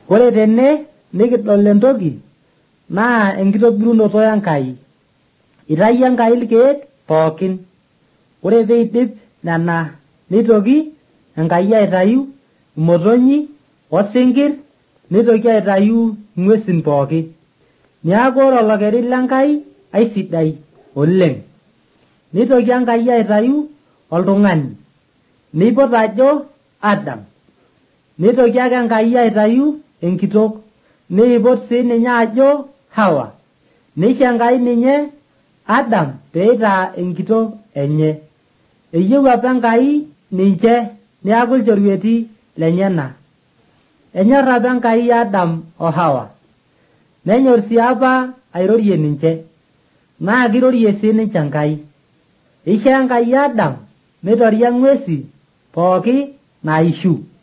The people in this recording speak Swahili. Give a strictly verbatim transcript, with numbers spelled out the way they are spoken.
Ore tene nikidol entoki naa enkitobirunoto Enkai. Itayio Enkai irkeek pookin. Ore peidip nena nitoki Enkai aitayu imotonyi osinkir nitoki aitayu ng'uesin pooki. Niaku ore olokeri lenkai aisidai oleng. Nitoki Enkai aitayu oltung'ani. Nipot ajo Adam. Nitoki ake Enkai aitayu enkitok. Niipot sininye ajo Hawa. Nisho Enkai ninye Adam peitaa enkitok enye. Eyieu apa Enkai ninche niaku ilchorueti lenyena. Enyor apa Enkai Adam o Hawa. Nenyor sii apa airorie ninche. Naa kirorie sininche Enkai. Ishoo Enkai Adam mitoria ng'uesi pooki naishu.